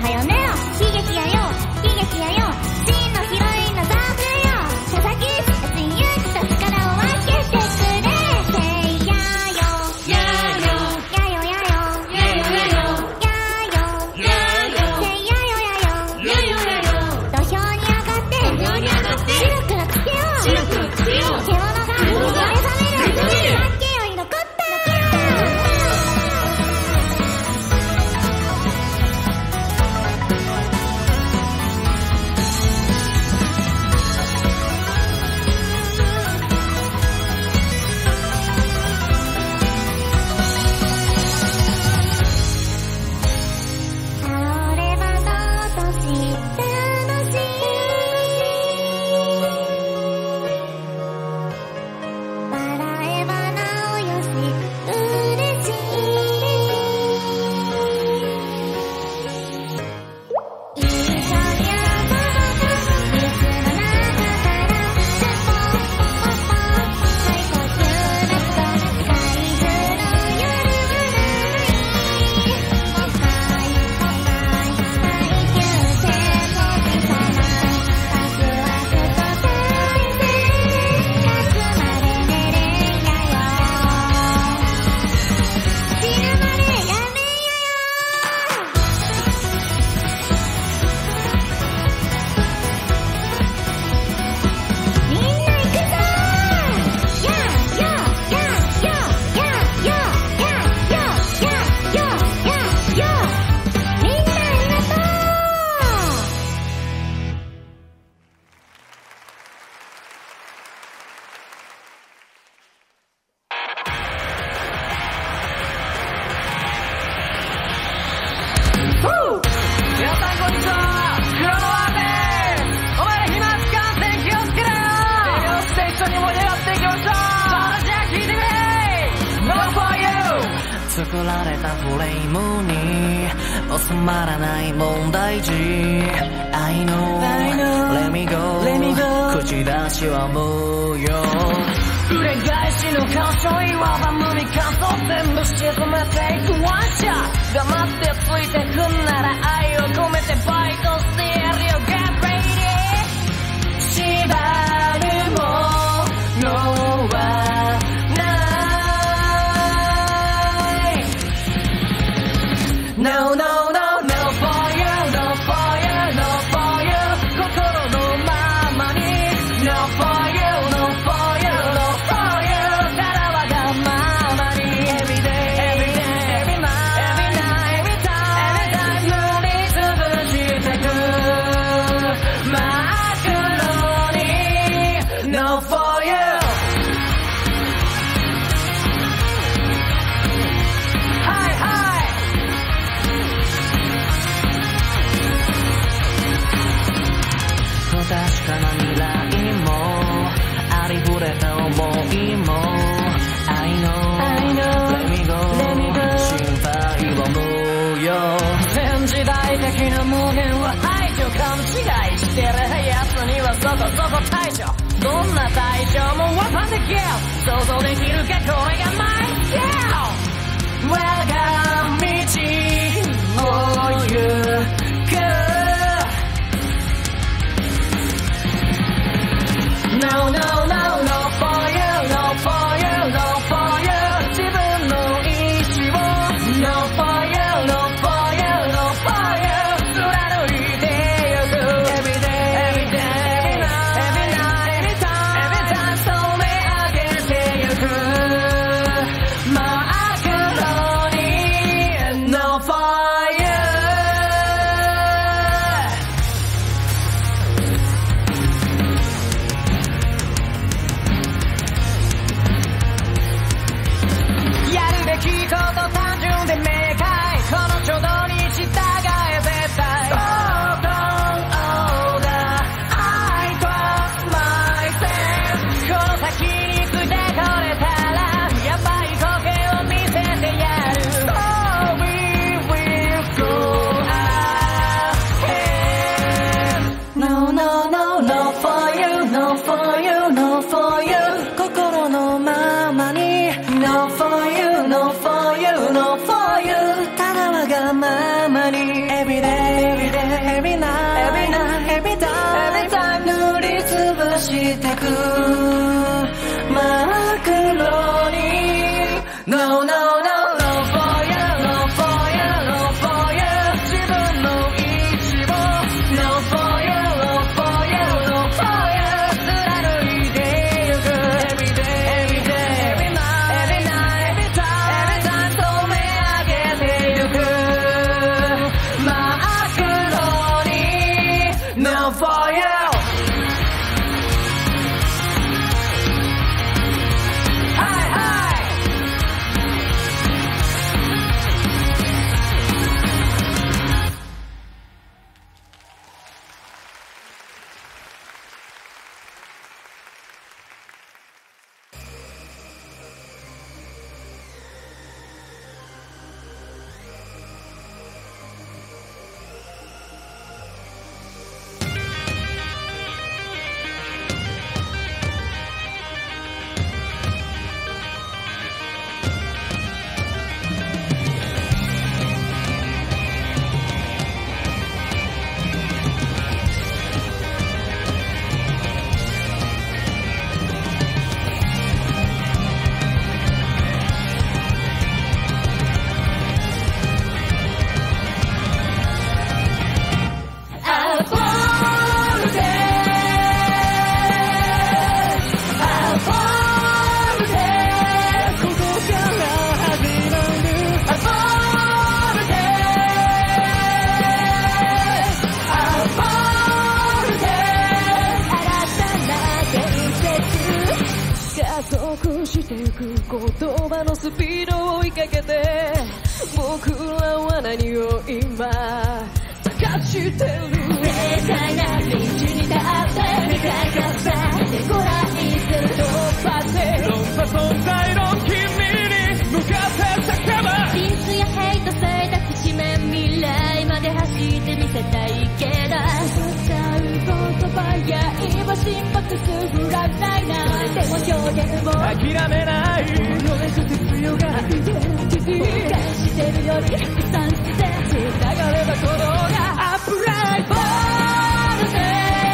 はよ寝ろ悲劇やよ悲劇やよ真のヒロインのザブレよ佐々木別に勇気と力を分けてくれせいやよやよやよやよやよやよやよやよせいやよやよやよやよ土俵に上がって白黒つけよう獣が目覚める八景より残った倒ればどうとして楽しい笑えばなおよし嬉しい一緒に遊ぼう水の中からシュッポッポッポッポ最高級なこと怪獣の夜はないもったいない耐久性も辞さないワクワクと大戦勝つまで寝れんやよ死ぬまでやめんやよみんな行くぞやよやよやよやよやよやよみんなありがとう皆さんこんにちは、クロノワーです。お前ら飛沫感染気をつけろよ。レディオステーションに盛り上がっていきましょう。じゃあ聞いてくれ No for you 作られたフレームに収まらない問題児 I know Let me go 口出しは無用裏返しの干渉岩場無味乾燥全部沈めていくワンシャー黙ってついてくんなら愛を込めてバイトしてやるよ Get ready 縛るものはない No no no no for you No for you No for you 心のままに No for you No for you No for you ただわがままに Every day Every day Every night Every time 塗りつぶしてく真っ黒に No for you はいはい不確かな未来もありふれた想いも I know Let me go 心配は無用全時代的な無限は排除勘違いしてる奴にはそこそこ対処どんな対処もワパンできよ想像できるかこれが My Girl 我が道を行くNo, no, no, no for you, no for you, no for you 自分の意志を No for you, no for you, no for you 貫いてゆく Every day, every day, every night, every time 染め上げてゆく真っ黒に No for youやるべきこと単純で明快この挙動に従え絶対 Oh don't order I trust myself この先に行くでこれたらやばい光景を見せてやる So we will go ahead No no no no for you No for you No for you 心のままに No for you No for you No for you ただわがままに Every day してく真っ黒に No, no, no, no for you, no for you, no for you 自分の意志を No for you, no for you, no for you 貫いてゆく Every day, every day, every night, every night, every time 染め上げてゆく真っ黒に No for you 言葉のスピードを追いかけて僕らは何を今探してる正解な道に立って未開化されてごらんする突破性どんな存在の君に向かって叫ばピースやヘイトされたきしめん未来まで走ってみせたいけど歌う言葉や今心拍数振らないなでも表現も諦めない強がいて分解してるよりたくさんして繋がれば鼓動がアップライトボールで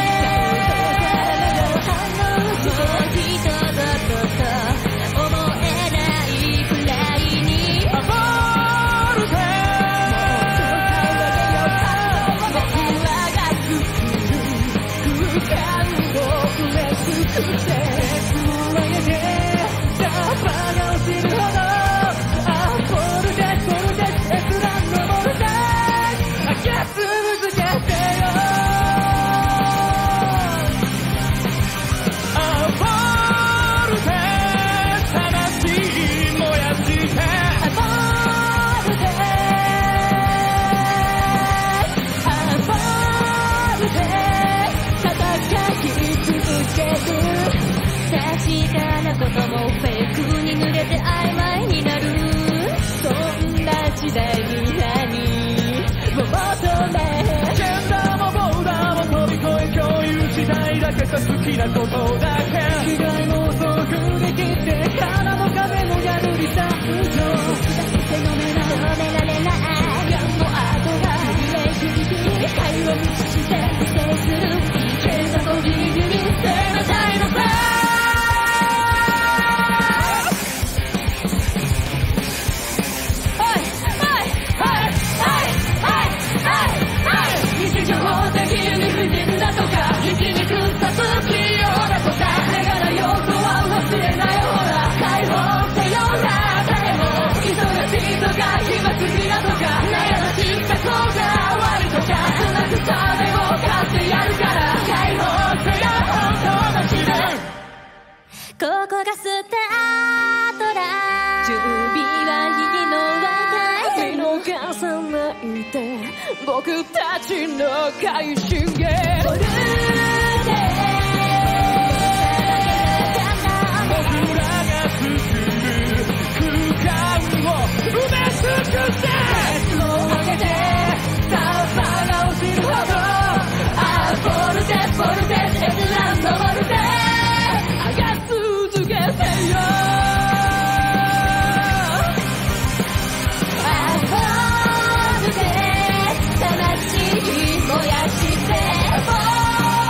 もう一度と思えないくらいにボールで僕らが作る空間を埋め尽くして上げて葉が落ちるほどボールで閲覧のボールで上げ続けてよボールで魂燃やしてボールでボールで戦い続ける確かなこともフェイクに濡れて曖昧になるそんな時代に何を求めジェンダーもボーダーも飛び越え共有したいだけさ好きなことだけ被害も遭遇できて花も風も破り去る情飲められないやもうあとがリレーションに会話にして否定する警察をギリギリ捨てなさいのさ日常的に不人だとか生きにくさ不器用だとかだからよくは忘れないほら解放せよな誰も忙しいとか暇すぎだとか悩ました子が悪いとかうまくそれを買ってやるから解放せよ本当の自分ここがスタートだ準備はいいのは見逃さないで僕たちの快進撃ボルで僕らが作る空間を埋め尽くして熱を上げて葉が落ちるほどボルテ閲覧のボルテ上げ続けてよボルテ魂燃やしてボ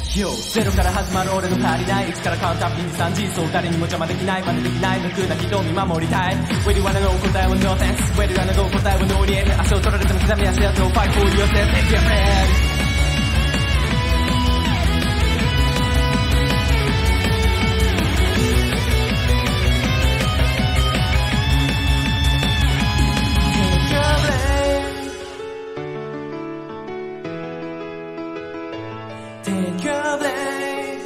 ゼロから始まる俺の足りない1からカウントアップに3時そう誰にも邪魔できない真似できない無垢な人を見守りたい Where do you wanna go 答えは No thanks Where do you wanna go 答えは No need 足を取られても刻み足跡を Fight for yourself Take your man Take your blame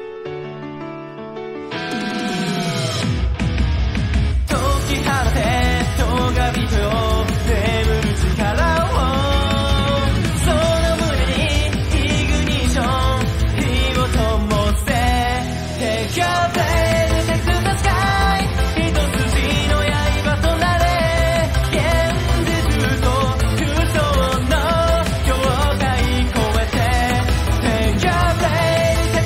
解き放て咎人よ眠る力をその胸にイグニッション火を灯せ Take your blame Take to the sky 一筋の刃となれ現実と空想の境界越えてTake your blame, take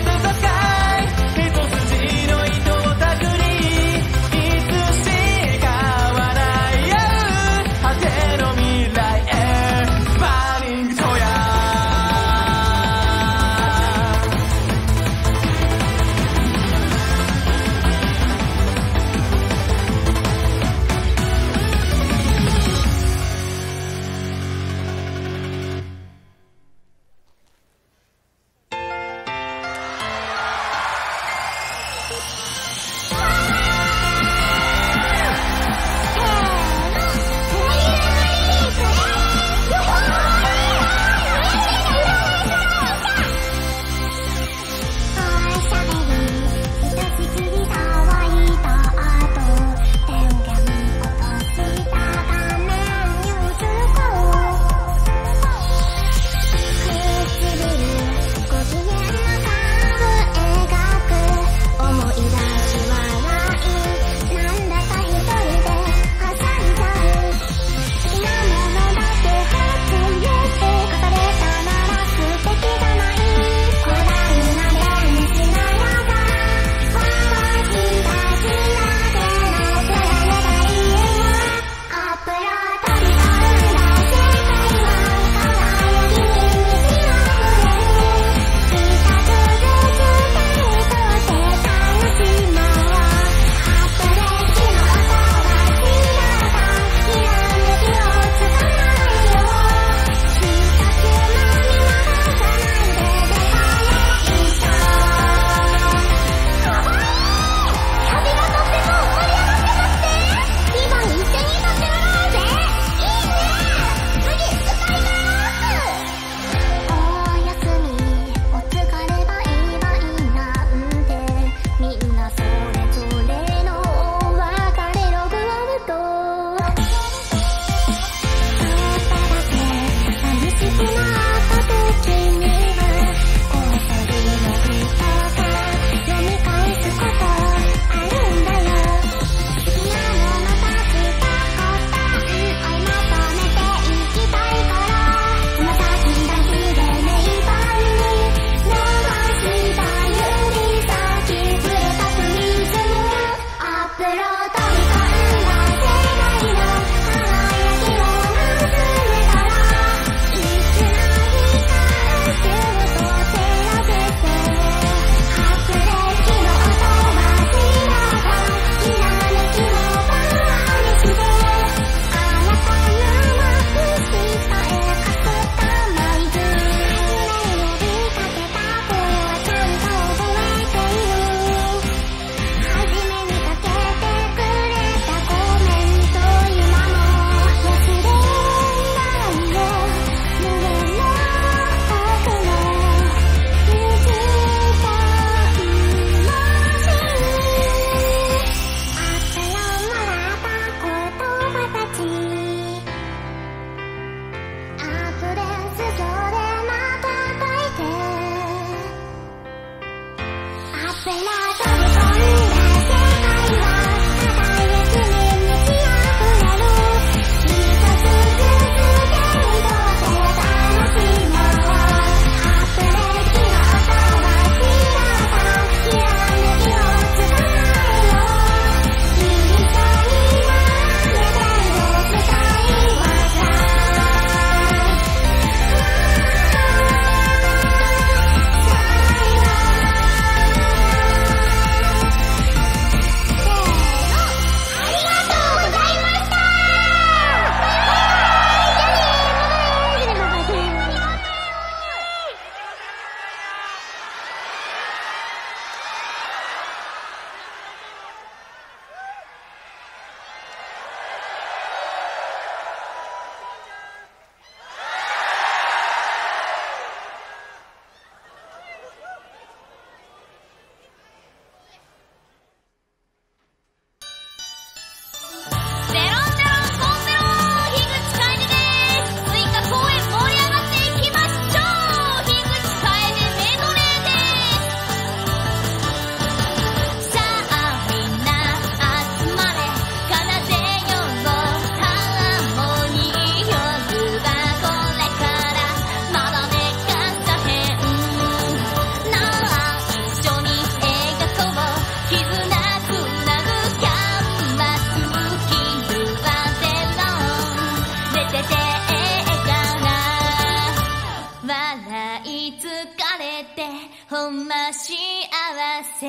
い疲れてほんま幸せ。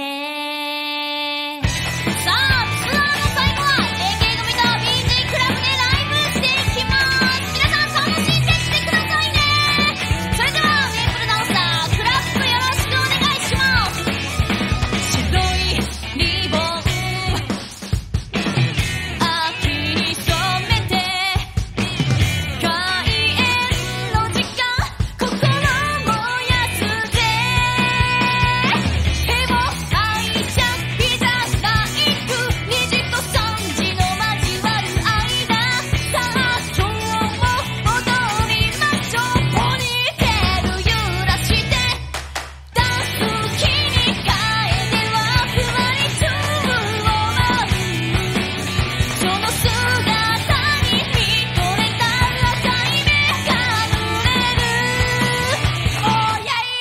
さあツアーの最後は AK 組と BG クラブでライブしていきます。皆さん楽しんできてくださいね。それではメイプルダンサークラップよろしくお願いします。白いリボン秋に染めて開演の時間心燃やすぜ。手を愛ちゃん日差しがいく2時と3時の交わる間、さあ今日も踊りましょう。ポニーテール揺らしてダンス気に変えてはふわり宙を舞う。その姿に見とれた赤い目が濡れる。おやい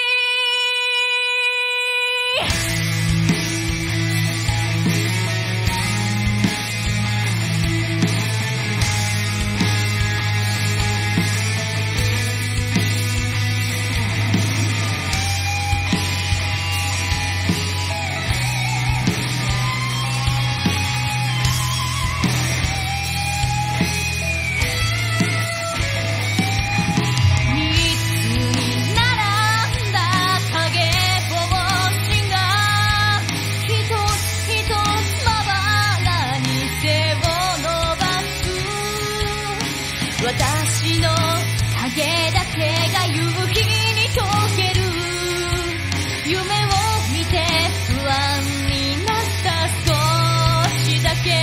私の影だけが夕日に溶ける。夢を見て不安になった少しだけ。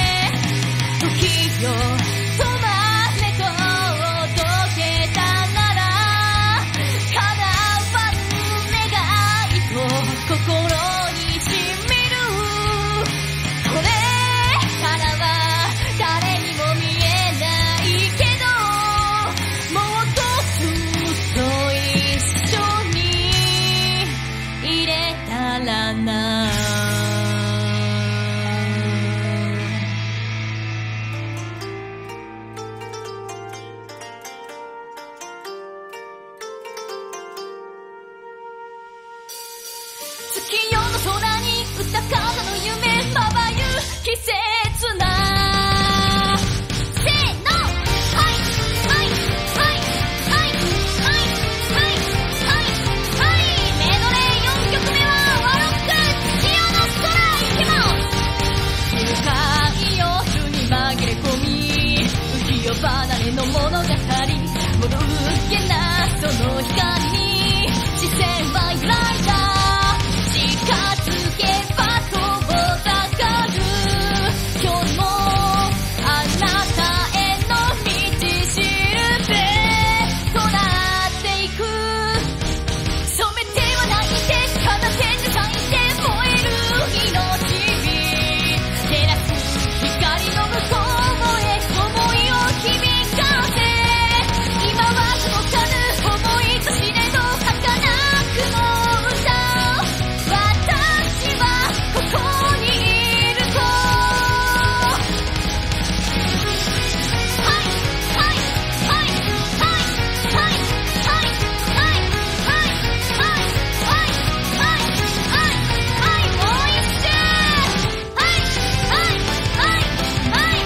時よ止まれと届けたなら叶わぬ願いと心にしみる。これからは誰にも見えないけどもっとずっと一緒にいれたらな。月夜の空に歌方の夢まばゆ季節な。せーの、はいはいはいはいはいはいはいはい。メドレー4曲目はワロック月夜の空いきます。深い夜に紛れ込み浮世離れの物語、ものうけなその光に視線は揺らいだ。近づけば遠ざかる。今日もあなたへの道しるべとなっていく。染めては泣いて奏でて咲いて燃える命火照らす光の向こうへ思いを響かせ。今は届かぬ思いと知れど儚くも歌う。私はここにいると。はいはいはいはいはいはいはいはいはいはいはいもう一周。はいはいはいはい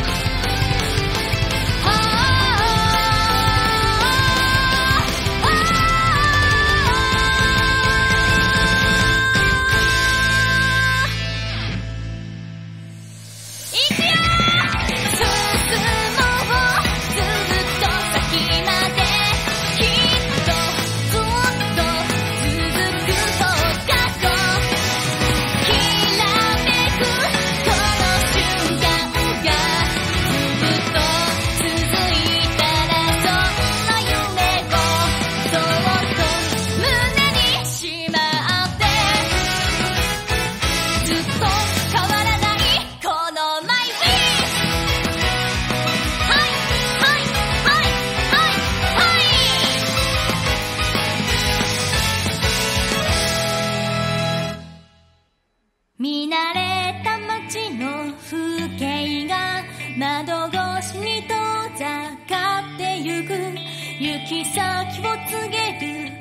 いくよ。進もうずっと先まできっとずっと続く放課後。きらめくこの瞬間がずっと続いたら、そんな夢をそっと胸にしまって、ずっと変わらないこのマイウィー。はいはいはいはいはい。見慣れた街の風景が窓越しに遠ざかってゆく。行き先を告げる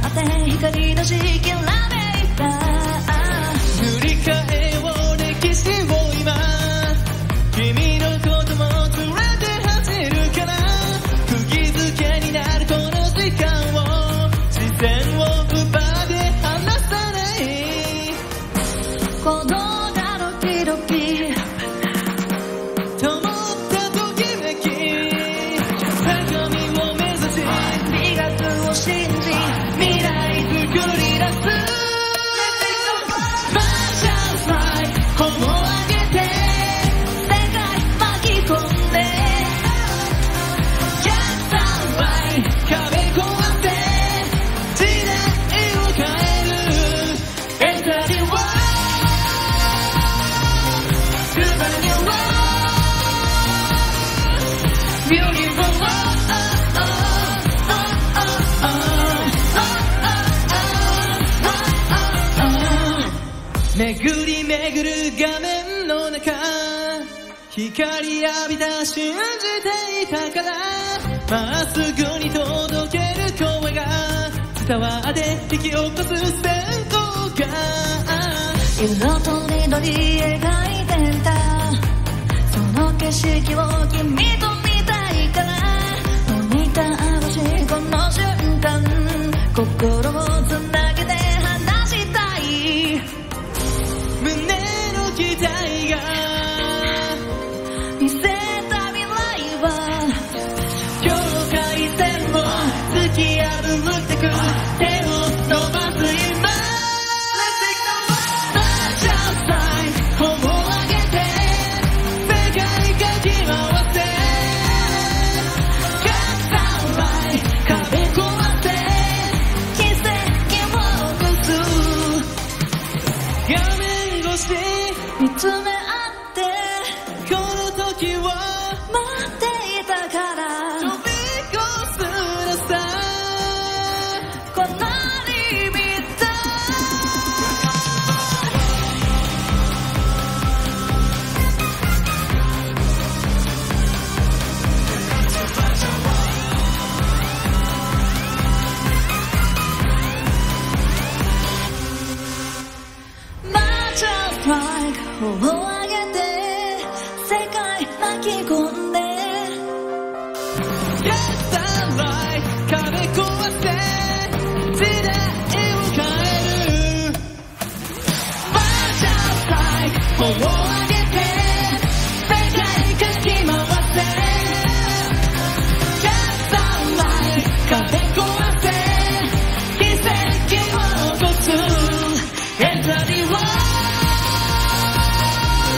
って光のしきらめいた塗り替えよう歴史を今君のことも連れて走るから釘付けになるこの時間を視線を奪って離さない鼓動がドキドキ灯ったときめき高みを目指し美学を信じ未来作り出すマーシャルフライ頬を上げて世界巻き込んで Yes, alright 壁越えて時代を変える Enter the world Super new world Beautiful world巡り巡る画面の中光浴びた信じていたからまっすぐに届ける声が伝わって引き起こす閃光が色とりどり描いてたその景色を君と見たいからモニター越しこの瞬間心をつなげて話したい胸の期待が見せた未来は境界線を突き破ってく手を伸ばす今マーシャルフライ頬を上げて世界かき回せ Yes, alright 壁越えて奇跡を起こす画面越し見つめ合ってこの時を待っていたから飛び越すのさこのリミットマーチャーストライクを上げて世界巻き込んで Yes, alright 壁越えて時代を変えるマーシャルフライ頬を上げて世界かき回せ Yes, alright 壁越えて奇跡を起こす Enter the world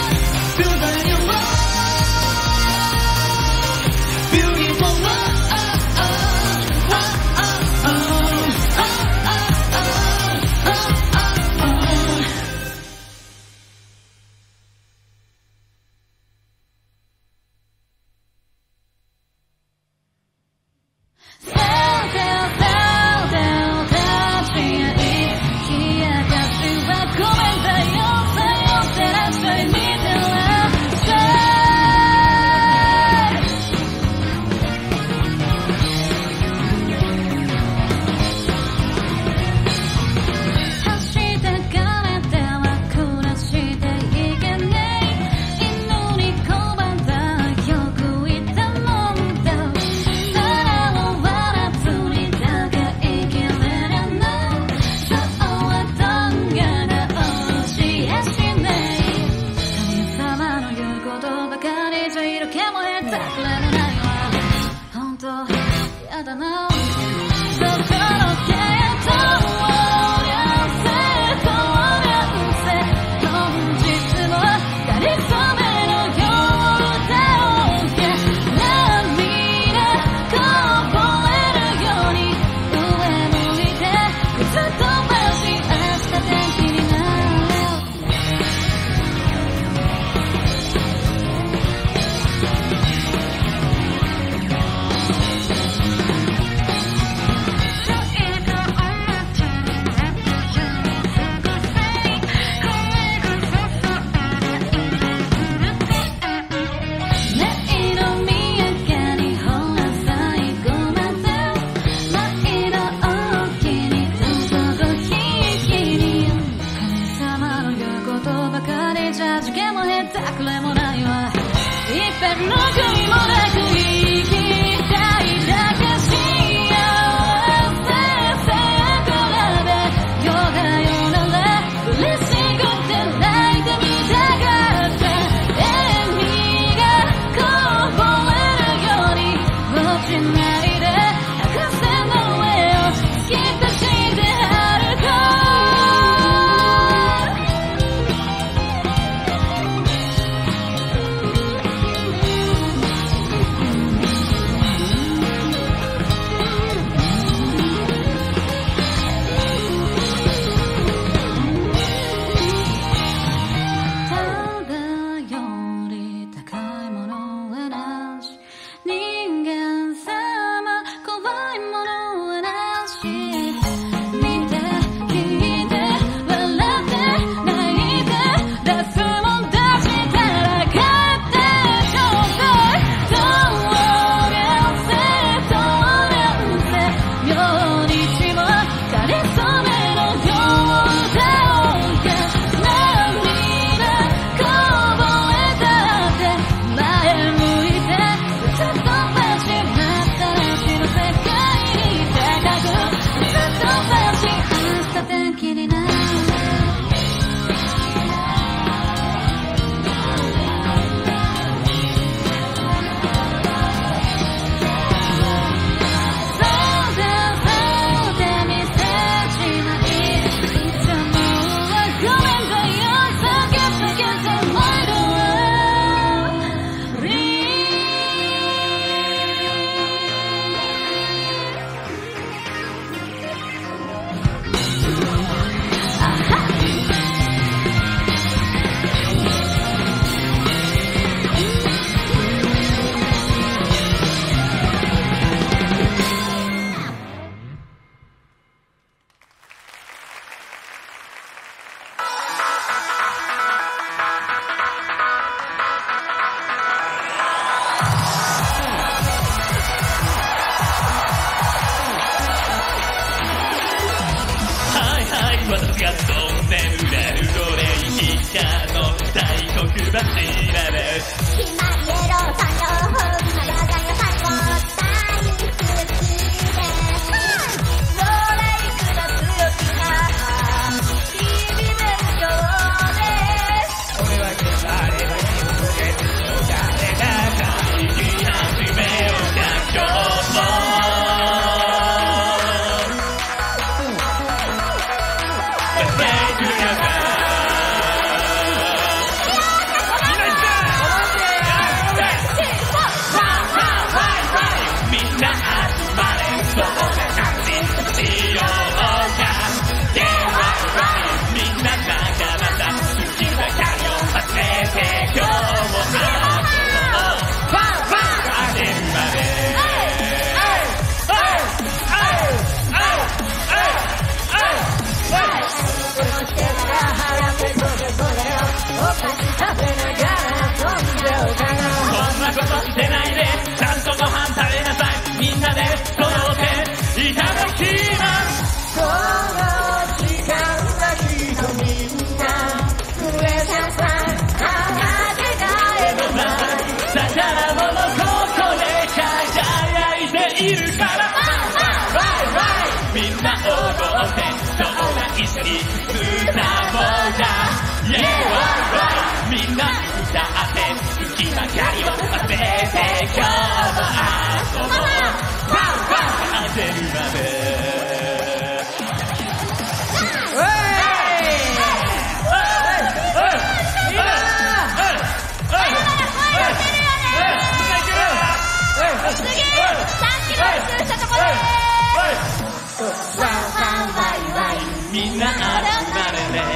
私がそん眠れる奴隷一家の大黒柱です。 ひまイエロー産業風味のラザニア最後大好きでローライクな強気な日々勉強です俺は決まれば気をつけてよ誰だか生き始めようか今日もしてないでちゃんとご飯食べなさいみんなでそろっていただきますこの時間だけどみんな上田さん鼻で帰るな宝物ここで輝いているからみんな踊ってそうだ一緒に歌おうじゃイエーイみんな歌って好きなキャリを忘れて今日も遊ぼう当てるまでみんな集まれね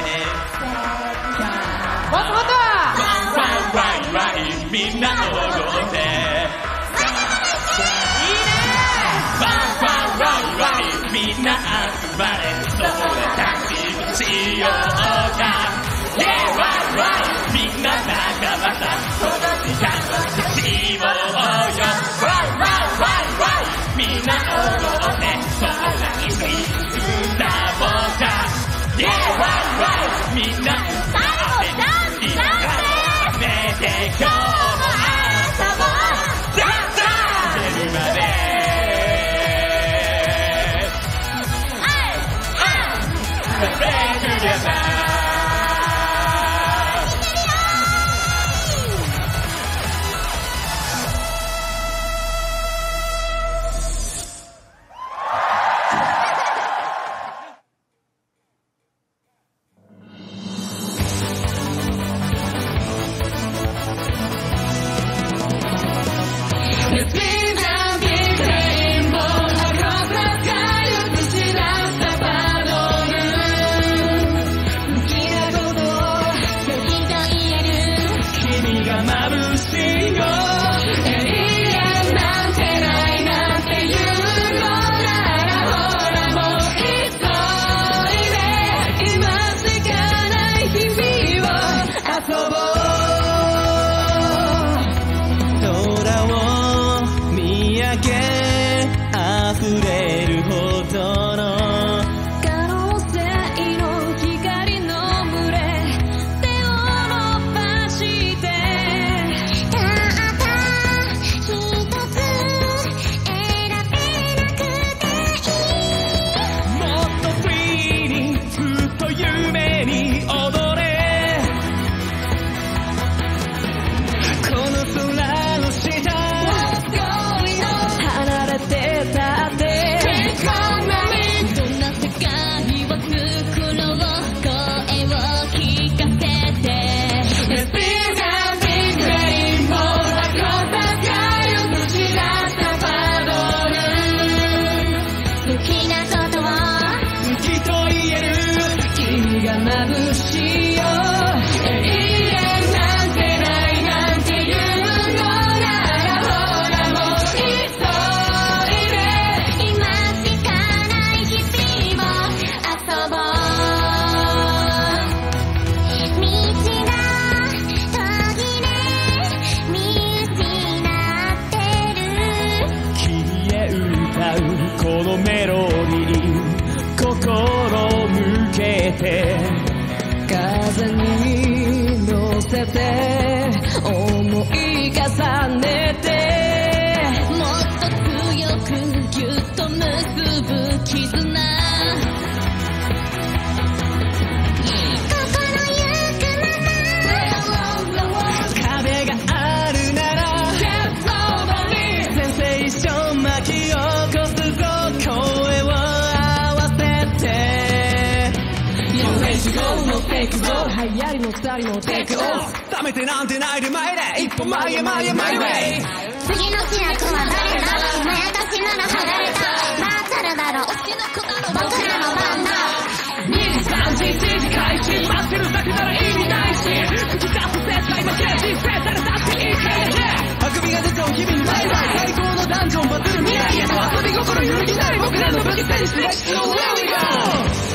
もっともっとワイワイみんな踊っていいねワイみんな集まれそれたちしようかみんな仲間だこの時間をしようよみんな踊ってそれ一緒に歌おうかみんな歌っていいから今日も遊ぼう出るまでゴー乗っていくぞ流行りのスタイルのテイクオフ貯めてなんてないで前で一歩前へ前へ前へ次の主役は誰だお前たちなら離れたバーチャルだろ僕らの番だ 2時3時1時開始待ってるだけなら意味ないし口出す絶対負け人生されたっていいあくびが出ちゃう日々にバイバイ最高のダンジョンバズる未来への遊び心揺るぎない僕らの武器戦士 Let's go where we go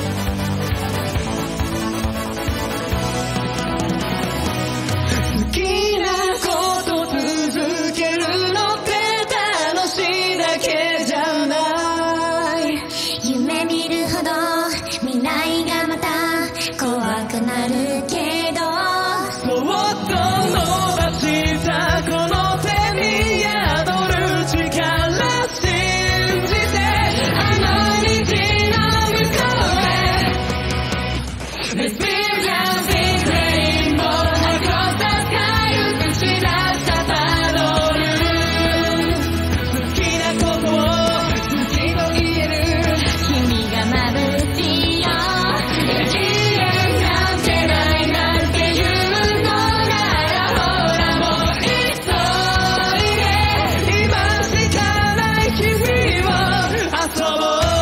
好きなこと続けるのって楽しいだけじゃない夢見るほど未来がまた怖くなるけどそっと伸ばしたこの手に宿る力信じてあの道の向こうへ Let's be young big rainbow across the sky 映し出したたどる好きなことを好きと言える君が眩しいよ永遠なんてないなんて言うのならほらもう急いで今しかない日々を遊ぼう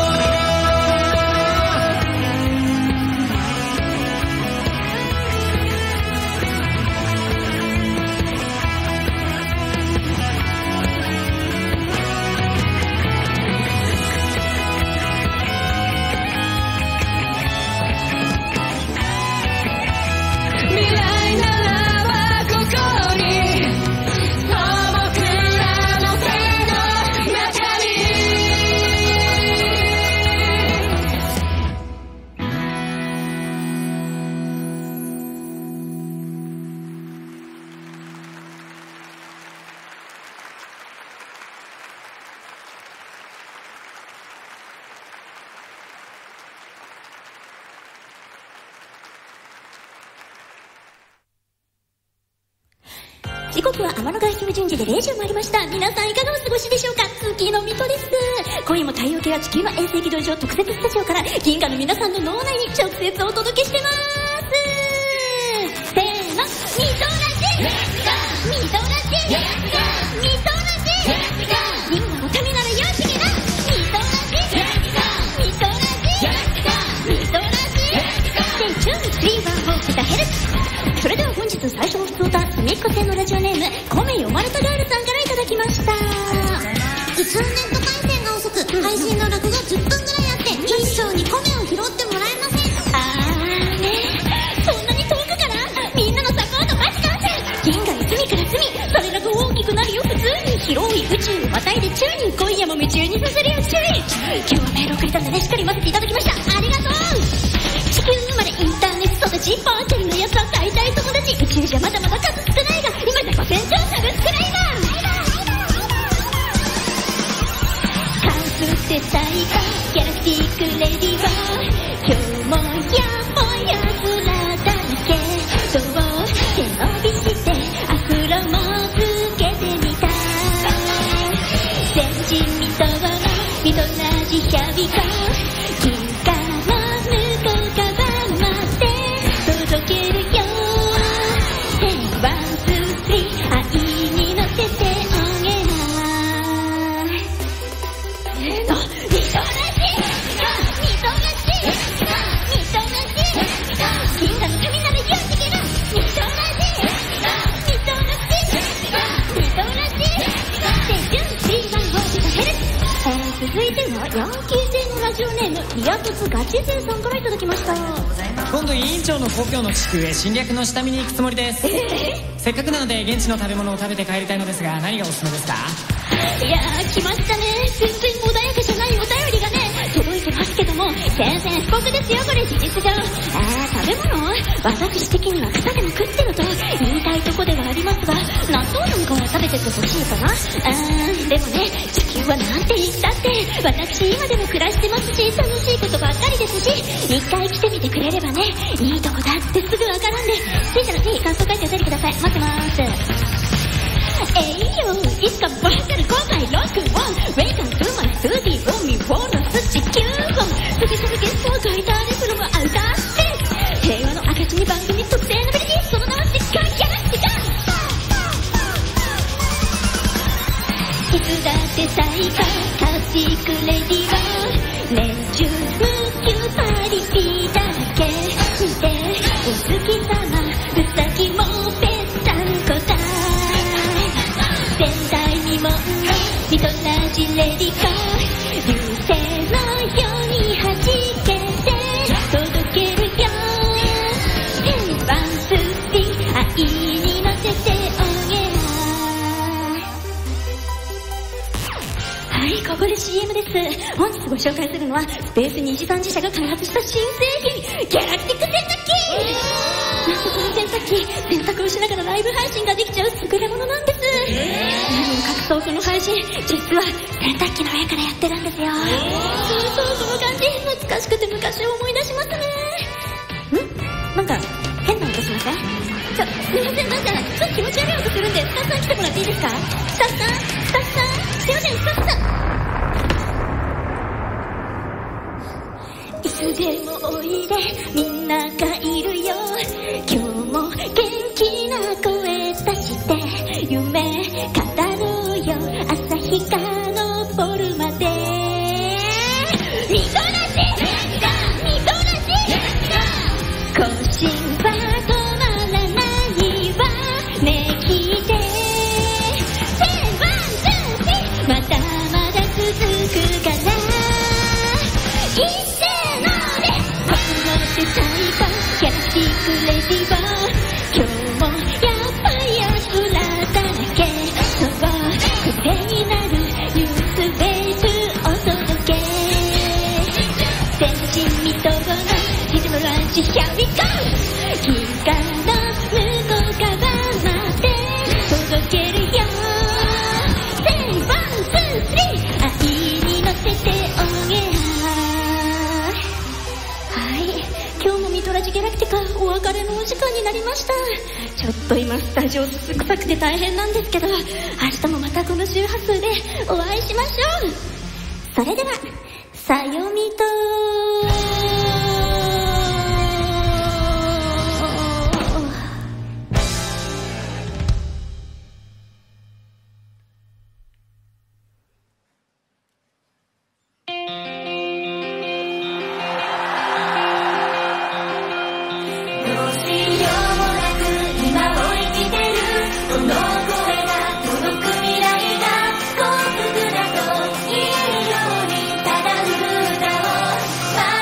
未来ならばここにそう僕らの手の中に時刻は天の川姫順次で0時を回りました。皆さんいかがお過ごしでしょうか。月の水戸です。今夜も太陽系は地球の遠征軌道上特設スタジオから銀河の皆さんの脳内に直接お届けしてます。せーの、水戸ラジ水戸ラジ水戸ラジ銀河の神ならよしげだ水戸ラジ水戸ラジ水戸ラジチューン314ペタヘルツ。それでは本日最初の普通歌すみっこ製のラジオネームコメ読まれたガールさんからいただきました。うちのネット回線が遅く配信の落が10分ぐらいあって一生にコメを拾ってもらえません。そんなに遠くからみんなのサポート待ちかんせん。銀河の隅から隅それらが大きくなるよ普通に広い宇宙をまたいで宙に今夜も夢中にさせるよ注意。今日はメールをくれたんでねしっかり待っていただきました。ありがとう。地球生まれインターネット育ちバーチャルのやつは大体友達宇宙じゃまだまだ数少ないが今じゃ5000兆サブスクライバーカウス世代がギャラクティックレディバー今日もやもやつらだけどう背伸びしてアフロもつけてみた全身未踏のミドラジヒャビコ銀河の向こう側まで届けるよワンツースリー愛に乗せておげないミドラジミドラジ銀河の神ならよしげだミドラジミドラジミドラジで準備番号でヘルツ。続いてはヤンキー製のラジオネームリアトツガチ勢さんからいただきました。 今度委員長の故郷の地区へ侵略の下見に行くつもりです。せっかくなので現地の食べ物を食べて帰りたいのですが何がおすすめですか。 いやー来ましたね。全然穏やかじゃないお便りがね届いてますけども先生不国ですよこれ事実上。食べ物私的には草でも食ってると言いたいとこではありますが納豆なんかは食べててほしいかな。でもね地球はなんて言ったって私今でも暮らしてますし楽しいことばっかりですし一回来てみてくれればねいいとこだってすぐわかるんで着いたらぜひ感想書いておいてください。待ってます。よいつかバーチャル公開ロックオン Welcome to my studio ミフォーの地球をスペシャルゲストを書いたレフロムアウタースペースる番組特製のメロディー、その名はしっかりギャラクティカ。いつだって最下カシクレディオ、年中無休パリピだけ見て、お月様うさぎもぺったんこだ。前代未聞のミトラジレディカ、流星のように弾けて届けるよ。ワンツースリー愛に乗せておげら。はい、ここで CM です。本日ご紹介するのはスペース虹さん自社が開発した新製品、ギャラクティック洗濯機。なんとこの洗濯機、洗濯をしながらライブ配信ができちゃう優れものなんです。何を隠そうこの配信、実は洗濯機の上からやってるんですよ。そうその感じ、懐かしくて昔を思い出しますね。なんか変な音しません？すいません、なんかちょっと気持ち悪い音するんで、スタッフさん来てもらっていいですか？スタッフさん、すいません、スタッフさん。いつでもおいで、みんながいるよ。今日も元気な声出して夢語ろうよ。朝日が昇るまでミトラジ更新は止まらないわね。聞いて1、2、3まだまだ続くから一斉ので僕のって最高ギャラクティックレディバー。今日もやっぱりやつらだらけ。そう癖になるニュースウェーブお届け。全身未踏のディズノランチ Here we go。 銀河の向こう側まで届けるよ。Say 1、2、3愛に乗せておげら。はい、今日もミトラジギャラクティカお別れのお時間になりました。ちょっと今スタジオすすくさくて大変なんですけど、明日もまたこの周波数でお会いしましょう。それではさよみと 「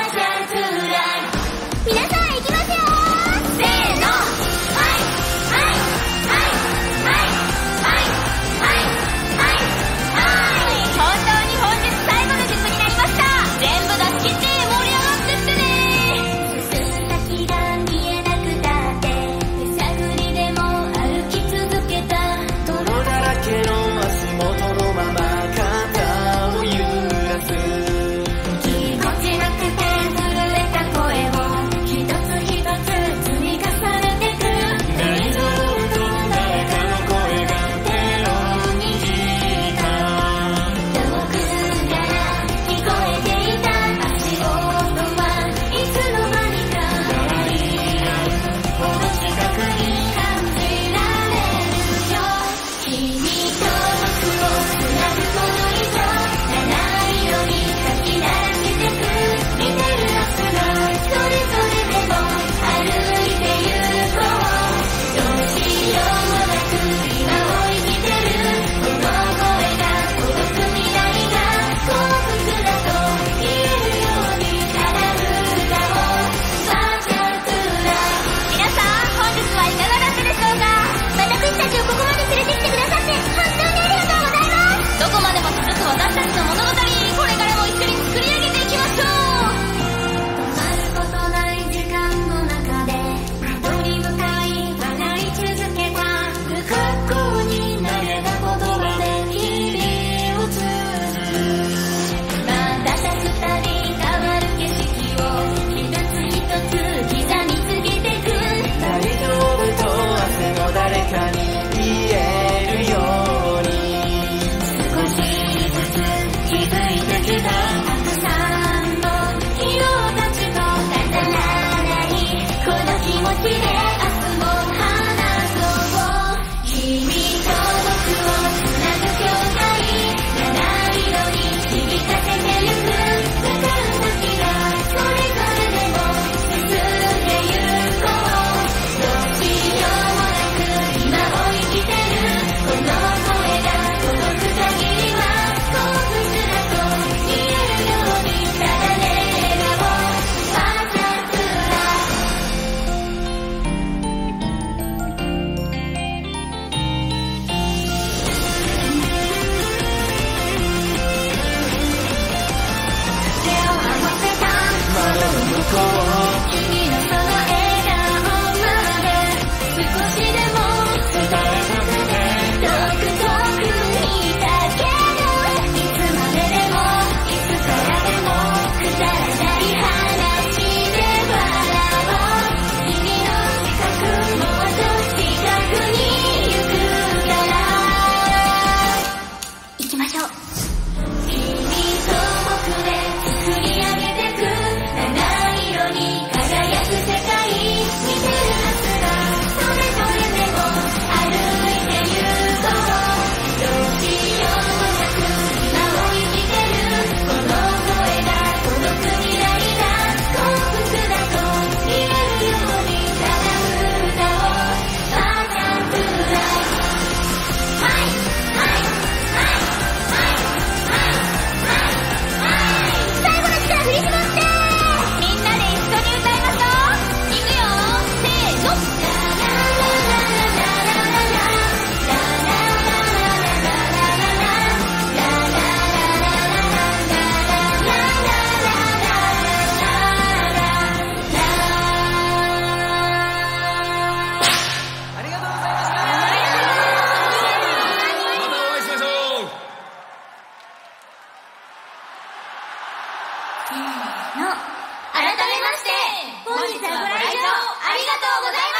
ありがとうございました。